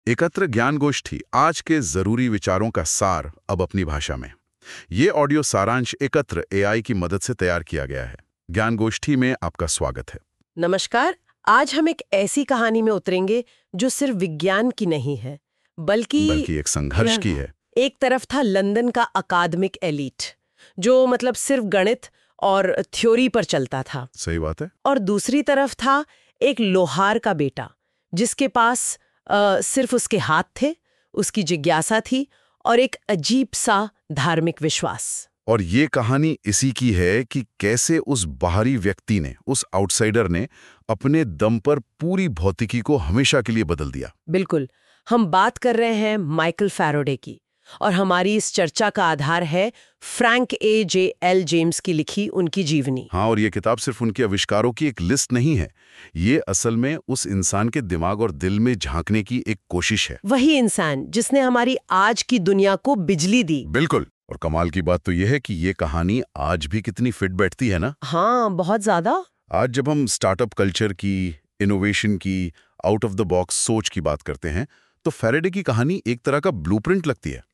एकत्र ज्ञान गोष्ठी, आज के जरूरी विचारों का सार अब अपनी भाषा में। ये ऑडियो सारांश एकत्र एआई की मदद से तैयार किया गया है। ज्ञान गोष्ठी में आपका स्वागत है। नमस्कार। आज हम एक ऐसी कहानी में उतरेंगे जो सिर्फ विज्ञान की नहीं है, बल्कि एक संघर्ष की है। एक तरफ था लंदन का अकादमिक एलीट, जो मतलब सिर्फ गणित और थ्योरी पर चलता था। सही बात है। और दूसरी तरफ था एक लोहार का बेटा, जिसके पास सिर्फ उसके हाथ थे, उसकी जिज्ञासा थी और एक अजीब सा धार्मिक विश्वास। और ये कहानी इसी की है कि कैसे उस बाहरी व्यक्ति ने, उस आउटसाइडर ने अपने दम पर पूरी भौतिकी को हमेशा के लिए बदल दिया। बिल्कुल। हम बात कर रहे हैं माइकल फैराडे की, और हमारी इस चर्चा का आधार है फ्रैंक ए जेम्स की लिखी उनकी जीवनी। हाँ, और ये किताब सिर्फ उनके आविष्कारों की एक लिस्ट नहीं है। ये असल में उस इंसान के दिमाग और दिल में झांकने की एक कोशिश है। वही इंसान जिसने हमारी आज की दुनिया को बिजली दी। बिल्कुल। और कमाल की बात तो यह है कि ये कहानी आज भी कितनी फिट बैठती है ना। हाँ, बहुत ज्यादा। आज जब हम स्टार्टअप कल्चर की, इनोवेशन की, आउट ऑफ द बॉक्स सोच की बात करते हैं, तो फैराडे की कहानी एक तरह का ब्लूप्रिंट लगती है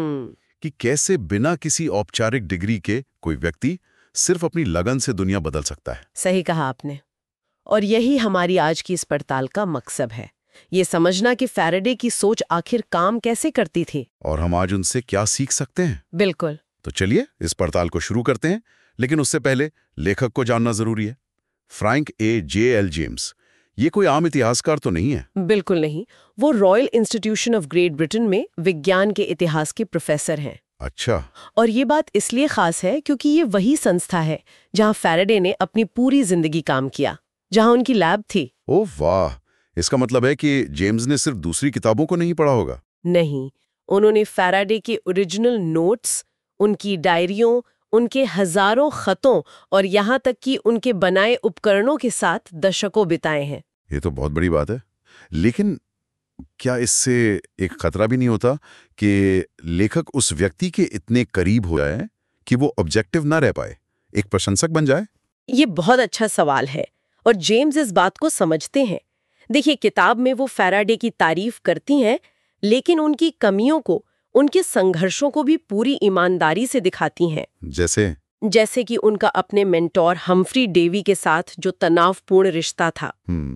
कि कैसे बिना किसी औपचारिक डिग्री के कोई व्यक्ति सिर्फ अपनी लगन से दुनिया बदल सकता है। सही कहा आपने। और यही हमारी आज की इस पड़ताल का मकसद है, ये समझना कि फैराडे की सोच आखिर काम कैसे करती थी और हम आज उनसे क्या सीख सकते हैं। बिल्कुल। तो चलिए इस पड़ताल को शुरू करते हैं, लेकिन उससे पहले लेखक को जानना जरूरी है। फ्रैंक ए जेम्स, ये कोई आम इतिहासकार तो नहीं है। बिल्कुल नहीं। वो Royal Institution of Great Britain में विज्ञान के इतिहास के प्रोफेसर हैं। अच्छा। और ये बात इसलिए खास है क्योंकि ये वही संस्था है जहां फैराडे ने अपनी पूरी जिंदगी काम किया, जहां उनकी लैब थी। ओह वाह, इसका मतलब है कि जेम्स ने सिर्फ दूसरी किताबों को नहीं पढ़ा होगा। नहीं, उन्होंने फैराडे के ओरिजिनल नोट्स, उनकी डायरियों, उनके हजारों खतों और यहाँ तक कि उनके बनाए उपकरणों के साथ दशकों बिताए हैं। ये तो बहुत बड़ी बात है। लेकिन क्या इससे एक खतरा भी नहीं होता कि लेखक उस व्यक्ति के इतने करीब हो जाए कि वो ऑब्जेक्टिव ना रह पाए, एक प्रशंसक बन जाए? ये बहुत अच्छा सवाल है, और जेम्स इस बात को समझते हैं। देखिए, किताब में वो फैराडे की तारीफ करती हैं, लेकिन उनकी कमियों को, उनके संघर्षों को भी पूरी ईमानदारी से दिखाती हैं। जैसे कि उनका अपने मेंटोर हम्फ्री डेवी के साथ जो तनावपूर्ण रिश्ता था।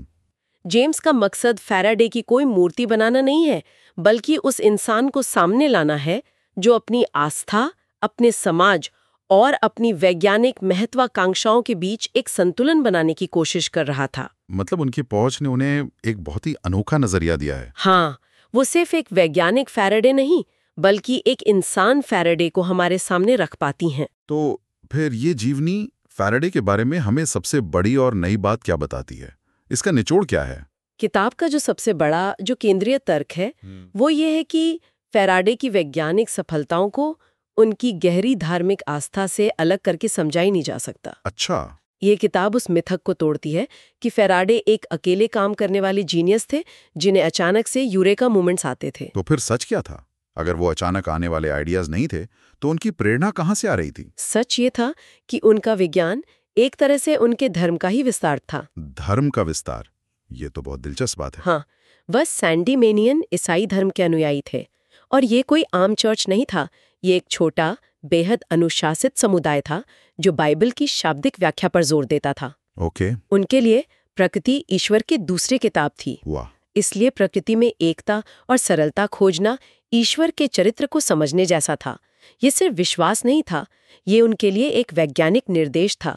जेम्स का मकसद फैराडे की कोई मूर्ति बनाना नहीं है, बल्कि उस इंसान को सामने लाना है जो अपनी आस्था, अपने समाज और अपनी वैज्ञानिक महत्वाकांक्षाओं के बीच एक संतुलन बनाने की कोशिश कर रहा था। मतलब उनकी पहुंच ने उन्हें एक बहुत ही अनोखा नजरिया दिया है। हाँ, वो सिर्फ एक वैज्ञानिक फैराडे नहीं, बल्कि एक इंसान फैराडे को हमारे सामने रख पाती हैं। तो फिर ये जीवनी फैराडे के बारे में हमें सबसे बड़ी और नई बात क्या बताती है? इसका निचोड़ क्या है? किताब का जो सबसे बड़ा, जो केंद्रीय तर्क है, वो ये है कि फैराडे की वैज्ञानिक सफलताओं को उनकी गहरी धार्मिक आस्था से अलग करके समझा ही नहीं जा सकता। अच्छा। ये किताब उस मिथक को तोड़ती है कि फैराडे एक अकेले काम करने वाले जीनियस थे, जिन्हें अचानक से यूरेका मूवमेंट्स आते थे। तो फिर सच क्या था? अगर वो अचानक आने वाले आइडियाज नहीं थे, तो उनकी प्रेरणा कहाँ से आ रही थी? सच ये था कि उनका विज्ञान एक तरह से उनके धर्म का ही विस्तार था। धर्म का विस्तार? ये तो बहुत दिलचस्प बात है। हाँ, वह सैंडीमेनियन ईसाई धर्म के अनुयायी थे, और ये कोई आम चर्च नहीं था। ये एक छोटा, बेहद अनुशासित समुदाय था जो बाइबल की शाब्दिक व्याख्या पर जोर देता था। ओके। उनके लिए प्रकृति ईश्वर की दूसरी किताब थी। वाह। इसलिए प्रकृति में एकता और सरलता खोजना ईश्वर के चरित्र को समझने जैसा था। ये सिर्फ विश्वास नहीं था, ये उनके लिए एक वैज्ञानिक निर्देश था।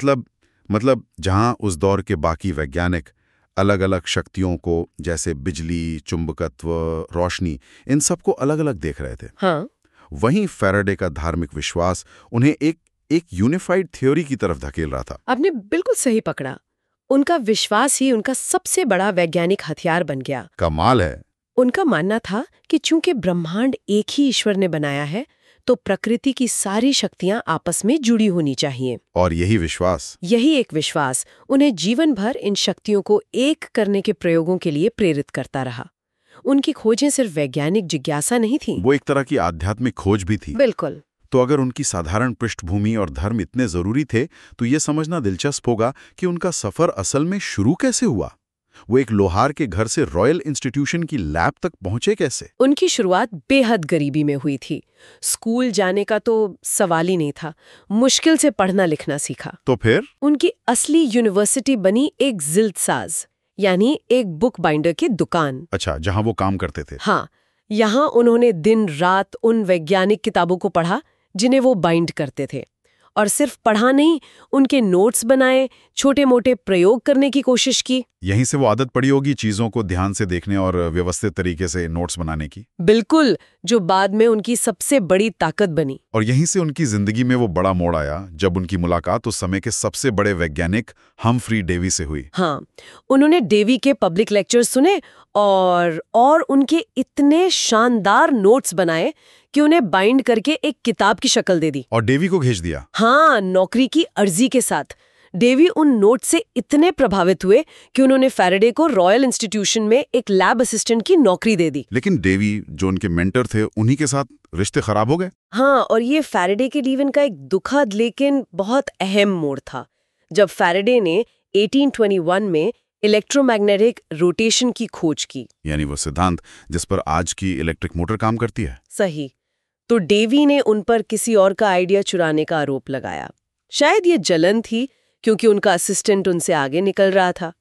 मतलब जहां उस दौर के बाकी वैज्ञानिक अलग अलग शक्तियों को, जैसे बिजली, चुंबकत्व, रोशनी, इन सबको अलग अलग देख रहे थे, हाँ, वहीं फैराडे का धार्मिक विश्वास उन्हें एक यूनिफाइड थ्योरी की तरफ धकेल रहा था। आपने बिल्कुल सही पकड़ा। उनका विश्वास ही उनका सबसे बड़ा वैज्ञानिक हथियार बन गया। कमाल है। उनका मानना था कि चूंकि ब्रह्मांड एक ही ईश्वर ने बनाया है, तो प्रकृति की सारी शक्तियां आपस में जुड़ी होनी चाहिए। और यही एक विश्वास उन्हें जीवन भर इन शक्तियों को एक करने के प्रयोगों के लिए प्रेरित करता रहा। उनकी खोजें सिर्फ वैज्ञानिक जिज्ञासा नहीं थी, वो एक तरह की आध्यात्मिक खोज भी थी। बिल्कुल। तो अगर उनकी साधारण पृष्ठभूमि और धर्म इतने जरूरी थे, तो ये समझना दिलचस्प होगा कि उनका सफर असल में शुरू कैसे हुआ। वो एक लोहार के घर से रॉयल इंस्टीट्यूशन की लैब तक पहुंचे कैसे? उनकी शुरुआत बेहद गरीबी में हुई थी। स्कूल जाने का तो सवाल ही नहीं था। मुश्किल से पढ़ना लिखना सीखा। तो फिर उनकी असली यूनिवर्सिटी बनी एक जिल्दसाज, यानी एक बुक बाइंडर की दुकान। अच्छा, जहां वो काम करते थे। हाँ, यहाँ उन्होंने दिन रात उन वैज्ञानिक किताबों को पढ़ा जिन्हें वो बाइंड करते थे। और सिर्फ पढ़ा नहीं, उनके नोट्स बनाए, छोटे मोटे प्रयोग करने की कोशिश की। यहीं से वो आदत पड़ी होगी चीजों को ध्यान से देखने और व्यवस्थित तरीके से नोट्स बनाने की। बिल्कुल, जो बाद में उनकी सबसे बड़ी ताकत बनी। और यहीं से उनकी जिंदगी में वो बड़ा मोड़ आया जब उनकी मुलाकात उस समय के सबसे बड़े वैज्ञानिक हम्फ्री डेवी से हुई। हाँ, उन्होंने डेवी के पब्लिक लेक्चर सुने और उनके इतने शानदार नोट्स बनाए कि उन्हें बाइंड करके एक किताब की शक्ल दे दी। और डेवी को भेज दिया। हाँ, नौकरी की अर्जी के साथ। डेवी उन नोट से इतने प्रभावित हुए कि उन्होंने फैराडे को रॉयल इंस्टीट्यूशन में एक लैब असिस्टेंट की नौकरी दे दी। लेकिन डेवी, जो उनके मेंटर थे, उन्हीं के साथ रिश्ते खराब हो गए। हाँ, और ये फैराडे के जीवन का एक दुखद लेकिन बहुत अहम मोड़ था, जब फैराडे ने 1821 में इलेक्ट्रोमैग्नेटिक रोटेशन की खोज की। यानी वो सिद्धांत जिस पर आज की इलेक्ट्रिक मोटर काम करती है। सही। तो डेवी ने उन पर किसी और का आइडिया चुराने का आरोप लगाया। शायद ये जलन थी, क्योंकि उनका असिस्टेंट उनसे आगे निकल रहा था।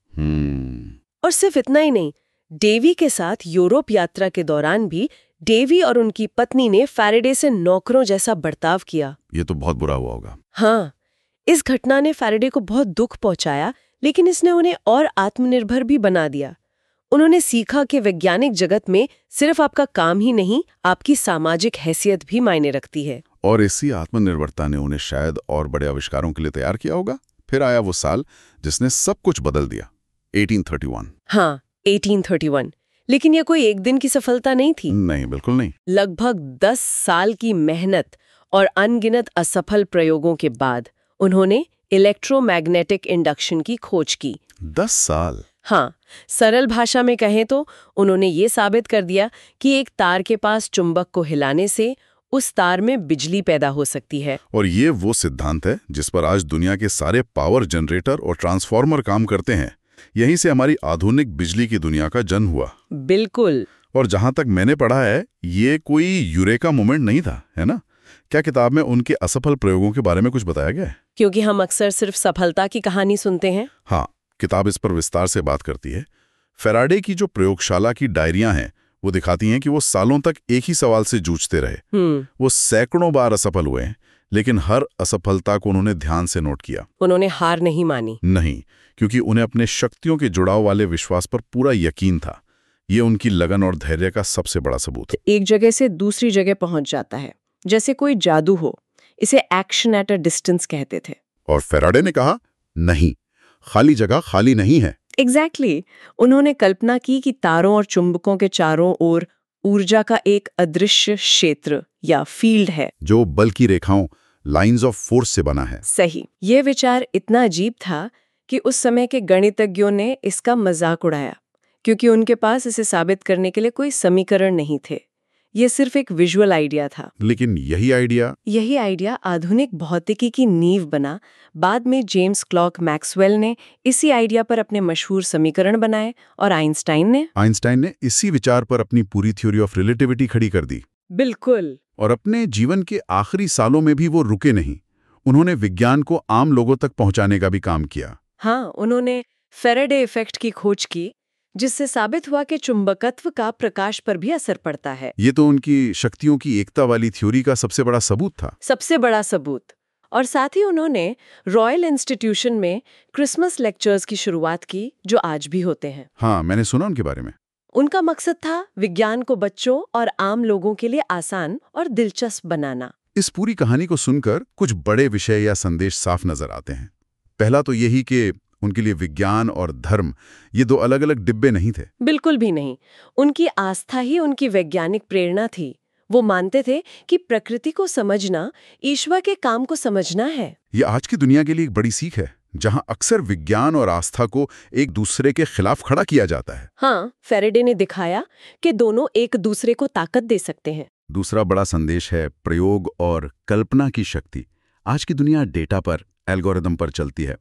और सिर्फ इतना ही नहीं, डेवी के साथ यूरोप यात्रा के दौरान भी डेवी और उनकी पत्नी ने फैराडे से नौकरों जैसा बर्ताव किया। ये तो बहुत बुरा हुआ होगा। हाँ, इस घटना ने फैराडे को बहुत दुख पहुंचाया, लेकिन इसने उन्हें और आत्मनिर्भर भी बना दिया। उन्होंने सीखा कि वैज्ञानिक जगत में सिर्फ आपका काम ही नहीं, आपकी सामाजिक हैसियत भी मायने रखती है। और इसी आत्मनिर्भरता ने उन्हें शायद और बड़े आविष्कारों के लिए तैयार किया होगा। फिर आया वो साल जिसने सब कुछ बदल दिया, 1831। हाँ, 1831। लेकिन यह कोई एक दिन की सफलता नहीं थी। नहीं, बिल्कुल नहीं। लगभग 10 साल की मेहनत और अनगिनत असफल प्रयोगों के बाद उन्होंने इलेक्ट्रोमैग्नेटिक इंडक्शन की खोज की। 10 साल? हाँ, सरल भाषा में कहें तो उन्होंने ये साबित कर दिया कि एक तार के पास चुंबक को हिलाने से उस तार में बिजली पैदा हो सकती है। और ये वो सिद्धांत है जिस पर आज दुनिया के सारे पावर जनरेटर और ट्रांसफार्मर काम करते हैं। यहीं से हमारी आधुनिक बिजली की दुनिया का जन्म हुआ। बिल्कुल। और जहां तक मैंने पढ़ा है, ये कोई यूरेका मोमेंट नहीं था, है ना? क्या किताब में उनके असफल प्रयोगों के बारे में कुछ बताया गया है? क्योंकि हम अक्सर सिर्फ सफलता की कहानी सुनते हैं। हाँ, किताब इस पर विस्तार से बात करती है। फैराडे की जो प्रयोगशाला की डायरियां हैं, वो दिखाती हैं कि वो सालों तक एक ही सवाल से जूझते रहे। वो सैकड़ों बार असफल हुए हैं, लेकिन हर असफलता को उन्होंने ध्यान से नोट किया। उन्होंने हार नहीं मानी। नहीं, क्योंकि उन्हें अपने शक्तियों के जुड़ाव वाले विश्वास पर पूरा यकीन था। ये उनकी लगन और धैर्य का सबसे बड़ा सबूत है। एक जगह से दूसरी जगह पहुंच जाता है, जैसे कोई जादू हो। इसे एक्शन एट अ डिस्टेंस कहते थे। और फैराडे ने कहा, नहीं, खाली जगह खाली नहीं है। एग्जैक्टली। उन्होंने कल्पना की कि तारों और चुंबकों के चारों ओर ऊर्जा का एक अदृश्य क्षेत्र या फील्ड है, जो बल की रेखाओं, लाइंस ऑफ फोर्स से बना है। सही। ये विचार इतना अजीब था कि उस समय के गणितज्ञों ने इसका मजाक उड़ाया, क्योंकि उनके पास इसे साबित करने के लिए कोई समीकरण नहीं थे। ये सिर्फ एक विजुअल आइडिया था। लेकिन यही आइडिया आधुनिक भौतिकी की नींव बना। बाद में जेम्स क्लर्क मैक्सवेल ने इसी आइडिया पर अपने मशहूर समीकरण बनाए, और आइंस्टाइन ने इसी विचार पर अपनी पूरी थ्योरी ऑफ रिलेटिविटी खड़ी कर दी। बिल्कुल। और अपने जीवन के आखिरी सालों में भी वो रुके नहीं। उन्होंने विज्ञान को आम लोगों तक पहुंचाने का भी काम किया। हाँ, उन्होंने फैराडे इफेक्ट की खोज की, जिससे साबित हुआ कि चुंबकत्व का प्रकाश पर भी असर पड़ता है। ये तो उनकी शक्तियों की एकता वाली थ्योरी का सबसे बड़ा सबूत था। सबसे बड़ा सबूत। और साथ ही उन्होंने रॉयल इंस्टीट्यूशन में क्रिसमस लेक्चर्स की शुरुआत की, जो आज भी होते हैं। हाँ, मैंने सुना उनके बारे में। उनका मकसद था विज्ञान को बच्चों और आम लोगों के लिए आसान और दिलचस्प बनाना। इस पूरी कहानी को सुनकर कुछ बड़े विषय या संदेश साफ नजर आते हैं। पहला तो यही कि उनके लिए विज्ञान और धर्म, ये दो अलग अलग डिब्बे नहीं थे। बिल्कुल भी नहीं। उनकी आस्था ही उनकी वैज्ञानिक प्रेरणा थी। वो मानते थे कि प्रकृति को समझना ईश्वर के काम को समझना है। ये आज की दुनिया के लिए एक बड़ी सीख है, जहां अक्सर विज्ञान और आस्था को एक दूसरे के खिलाफ खड़ा किया जाता है। हाँ, फैराडे ने दिखाया कि दोनों एक दूसरे को ताकत दे सकते हैं। दूसरा बड़ा संदेश है प्रयोग और कल्पना की शक्ति। आज की दुनिया डेटा पर, एल्गोरिदम पर चलती है।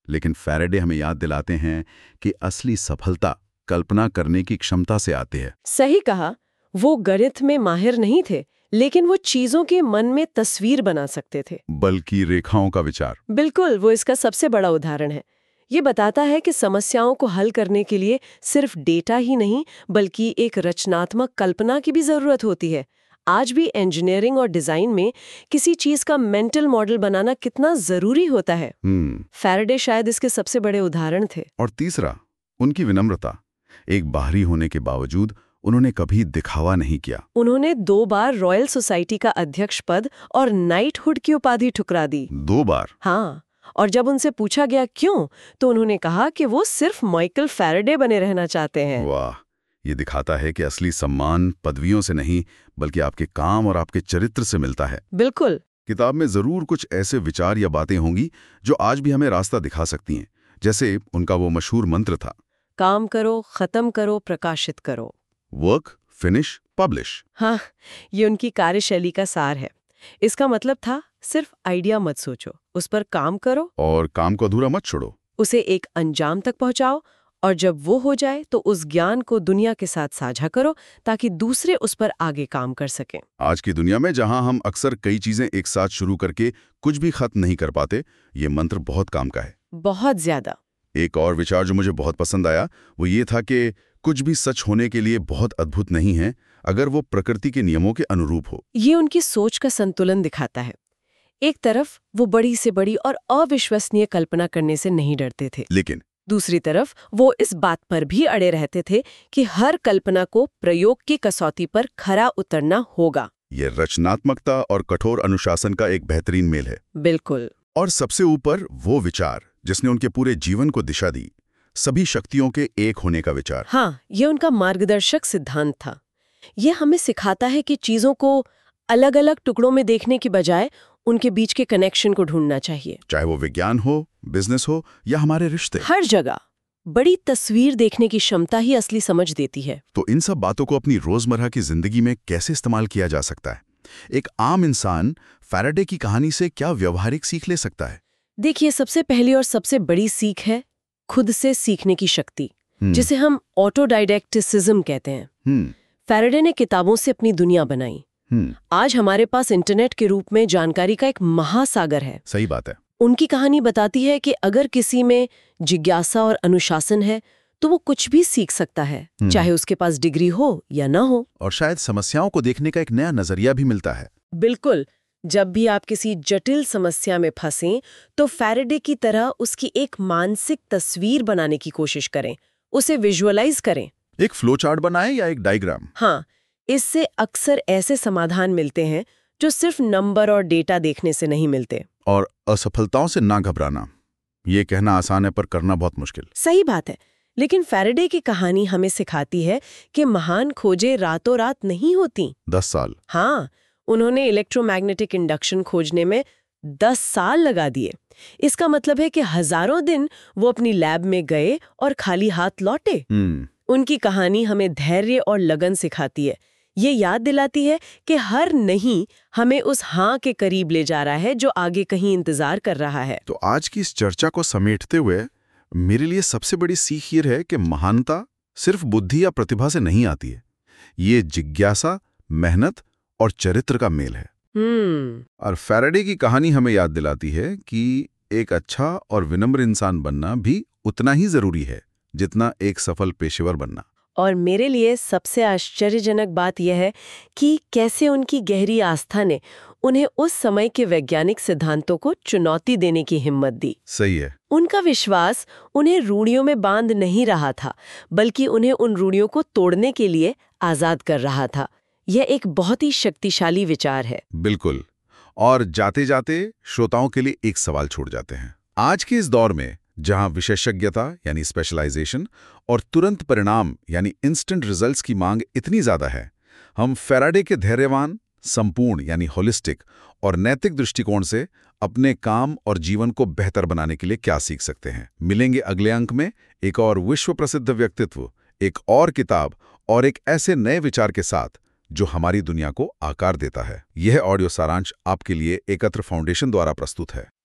लेकिन फैराडे हमें याद दिलाते हैं कि असली सफलता कल्पना करने की क्षमता से आती है। सही कहा, वो गणित में माहिर नहीं थे, लेकिन वो चीजों के मन में तस्वीर बना सकते थे। बल्कि रेखाओं का विचार। बिल्कुल, वो इसका सबसे बड़ा उदाहरण है। ये बताता है कि समस्याओं को हल करने के लिए सिर्फ डेटा ही नहीं, बल्कि एक रचनात्मक कल्पना की भी जरूरत होती है। आज भी इंजीनियरिंग और डिजाइन में किसी चीज का मेंटल मॉडल बनाना कितना जरूरी होता है। फैराडे शायद इसके सबसे बड़े उदाहरण थे। और तीसरा, उनकी विनम्रता। एक बाहरी होने के बावजूद उन्होंने कभी दिखावा नहीं किया। उन्होंने 2 बार रॉयल सोसाइटी का अध्यक्ष पद और नाइटहुड की उपाधि ठुकरा दी। 2 बार? हाँ, और जब उनसे पूछा गया क्यों, तो उन्होंने कहा कि वो सिर्फ माइकल फैराडे बने रहना चाहते हैं। वाह, ये दिखाता है कि असली सम्मान पदवियों से नहीं, बल्कि आपके काम और आपके चरित्र से मिलता है। बिल्कुल। किताब में जरूर कुछ ऐसे विचार या बातें होंगी जो आज भी हमें रास्ता दिखा सकती हैं। जैसे उनका वो मशहूर मंत्र था, काम करो, खत्म करो, प्रकाशित करो। Work, finish, publish. हाँ, ये उनकी कार्यशैली का सार है। इसका मतलब था, सिर्फ आइडिया मत सोचो, उस पर काम करो और काम को अधूरा मत छोड़ो। उसे एक अंजाम तक पहुंचाओ, और जब वो हो जाए तो उस ज्ञान को दुनिया के साथ साझा करो ताकि दूसरे उस पर आगे काम कर सकें। आज की दुनिया में जहां हम अक्सर कई चीजें एक साथ शुरू करके कुछ भी खत्म नहीं कर पाते, ये मंत्र बहुत काम का है। बहुत ज्यादा। एक और विचार जो मुझे बहुत पसंद आया वो ये था कि कुछ भी सच होने के लिए बहुत अद्भुत नहीं है अगर वो प्रकृति के नियमों के अनुरूप हो। ये उनकी सोच का संतुलन दिखाता है। एक तरफ वो बड़ी से बड़ी और अविश्वसनीय कल्पना करने से नहीं डरते थे, लेकिन दूसरी तरफ वो इस बात पर भी अड़े रहते थे कि हर कल्पना को प्रयोग की कसौटी पर खरा उतरना होगा। ये रचनात्मकता और कठोर अनुशासन का एक बेहतरीन मेल है। बिल्कुल। और सबसे ऊपर वो विचार जिसने उनके पूरे जीवन को दिशा दी, सभी शक्तियों के एक होने का विचार। हाँ, ये उनका मार्गदर्शक सिद्धांत था। ये हमें सिखाता है कि चीजों को अलग अलग टुकड़ों में देखने की बजाय उनके बीच के कनेक्शन को ढूंढना चाहिए। चाहे वो विज्ञान हो, बिजनेस हो या हमारे रिश्ते, हर जगह बड़ी तस्वीर देखने की क्षमता ही असली समझ देती है। तो इन सब बातों को अपनी रोजमर्रा की जिंदगी में कैसे इस्तेमाल किया जा सकता है? एक आम इंसान फैराडे की कहानी से क्या व्यवहारिक सीख ले सकता है? देखिए, सबसे पहली और सबसे बड़ी सीख है खुद से सीखने की शक्ति, जिसे हम ऑटोडाइडेक्टिसिज्म कहते हैं। फैराडे ने किताबों से अपनी दुनिया बनाई। आज हमारे पास इंटरनेट के रूप में जानकारी का एक महासागर है। सही बात है। उनकी कहानी बताती है कि अगर किसी में जिज्ञासा और अनुशासन है तो वो कुछ भी सीख सकता है, चाहे उसके पास डिग्री हो या ना हो। और शायद समस्याओं को देखने का एक नया नजरिया भी मिलता है। बिल्कुल। जब भी आप किसी जटिल समस्या में फंसें तो फैराडे की तरह उसकी एक मानसिक तस्वीर बनाने की कोशिश करें, उसे विजुअलाइज करें। एक फ्लो चार्ट बनाएं या एक डायग्राम। हाँ, इससे अक्सर ऐसे समाधान मिलते हैं जो सिर्फ नंबर और डेटा देखने से नहीं मिलते। और असफलताओं से ना घबराना, ये कहना आसान है पर करना बहुत मुश्किल। सही बात है, लेकिन फैराडे की कहानी हमें सिखाती है कि महान खोजें रातों रात नहीं होती। 10 साल। हाँ, उन्होंने इलेक्ट्रोमैग्नेटिक इंडक्शन खोजने में 10 साल लगा दिए। इसका मतलब है कि हजारों दिन वो अपनी लैब में गए और खाली हाथ लौटे। उनकी कहानी हमें धैर्य और लगन सिखाती है। ये याद दिलाती है कि हर नहीं हमें उस हाँ के करीब ले जा रहा है जो आगे कहीं इंतजार कर रहा है। तो आज की इस चर्चा को समेटते हुए मेरे लिए सबसे बड़ी सीख ये है कि महानता सिर्फ बुद्धि या प्रतिभा से नहीं आती है। ये जिज्ञासा, मेहनत और चरित्र का मेल है। और फैराडे की कहानी हमें याद दिलाती है कि एक अच्छा और विनम्र इंसान बनना भी उतना ही जरूरी है जितना एक सफल पेशेवर बनना। और मेरे लिए सबसे आश्चर्यजनक बात यह है कि कैसे उनकी गहरी आस्था ने उन्हें उस समय के वैज्ञानिक सिद्धांतों को चुनौती देने की हिम्मत दी। सही है। उनका विश्वास उन्हें रूढ़ियों में बांध नहीं रहा था, बल्कि उन्हें उन रूढ़ियों को तोड़ने के लिए आजाद कर रहा था। यह एक बहुत ही शक्तिशाली विचार है। बिल्कुल। और जाते जाते श्रोताओं के लिए एक सवाल छोड़ जाते हैं। आज के इस दौर में जहां विशेषज्ञता यानी स्पेशलाइजेशन और तुरंत परिणाम यानी इंस्टेंट रिजल्ट्स की मांग इतनी ज्यादा है, हम फैराडे के धैर्यवान, संपूर्ण यानी होलिस्टिक और नैतिक दृष्टिकोण से अपने काम और जीवन को बेहतर बनाने के लिए क्या सीख सकते हैं? मिलेंगे अगले अंक में एक और विश्व प्रसिद्ध व्यक्तित्व, एक और किताब और एक ऐसे नए विचार के साथ जो हमारी दुनिया को आकार देता है। यह ऑडियो सारांश आपके लिए एकत्र फाउंडेशन द्वारा प्रस्तुत है।